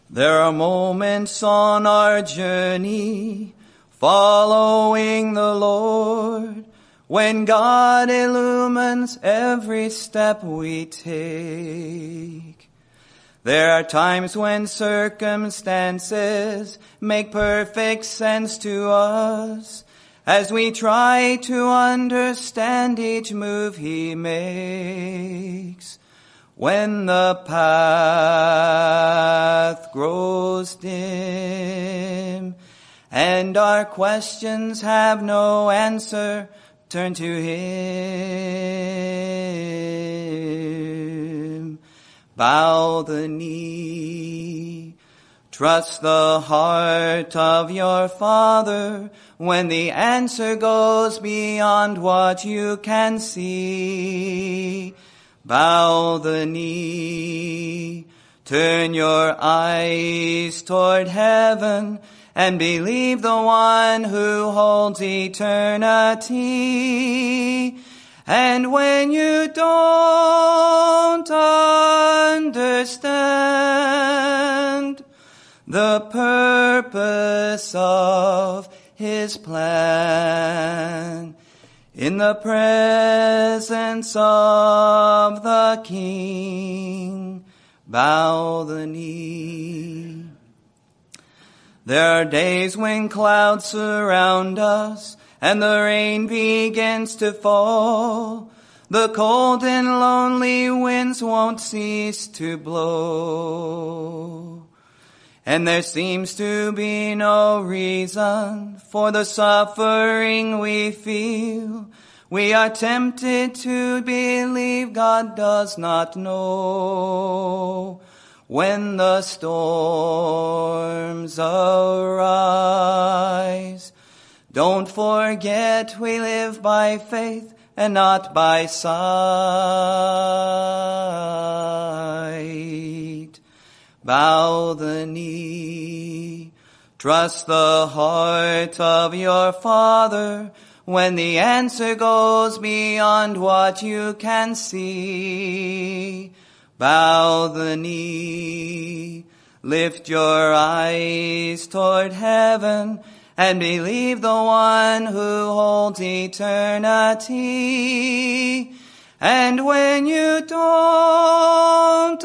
There are moments on our journey following the Lord when God illumines every step we take. There are times when circumstances make perfect sense to us as we try to understand each move He makes. When the path grows dim and our questions have no answer, turn to Him. Bow the knee. Trust the heart of your Father when the answer goes beyond what you can see. Bow the knee, turn your eyes toward heaven, and believe the one who holds eternity. And when you don't understand the purpose of His plan, in the presence of the King, bow the knee. There are days when clouds surround us and the rain begins to fall. The cold and lonely winds won't cease to blow. And there seems to be no reason for the suffering we feel. We are tempted to believe God does not know. When the storms arise, don't forget we live by faith and not by sight. Bow the knee. Trust the heart of your Father when the answer goes beyond what you can see. Bow the knee. Lift your eyes toward heaven and believe the one who holds eternity. And when you don't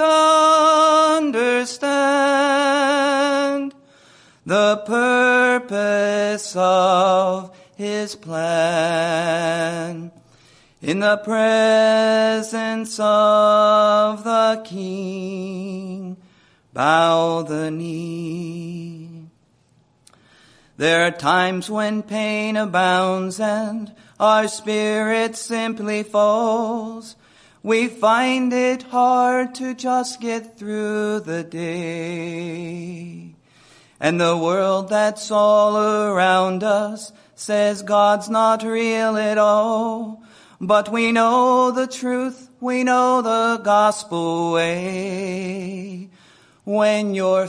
understand the purpose of His plan, in the presence of the King, bow the knee. There are times when pain abounds and our spirit simply falls. We find it hard to just get through the day. And the world that's all around us says God's not real at all. But we know the truth, we know the gospel way. When your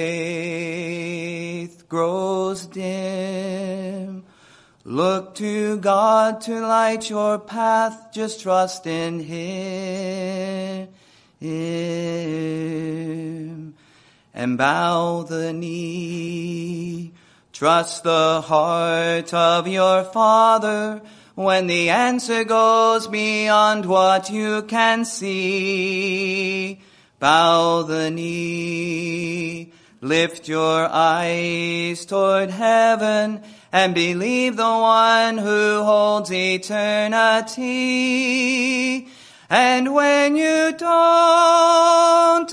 faith grows dim, look to God to light your path, just trust in Him. And bow the knee. Trust the heart of your Father when the answer goes beyond what you can see. Bow the knee. Lift your eyes toward heaven and believe the one who holds eternity. And when you don't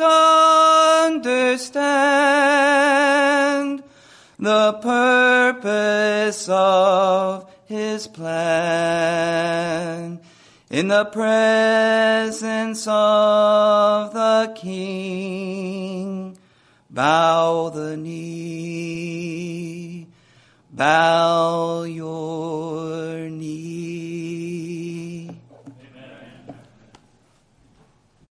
understand the purpose of His plan, in the presence of the King, bow the knee, bow your knee.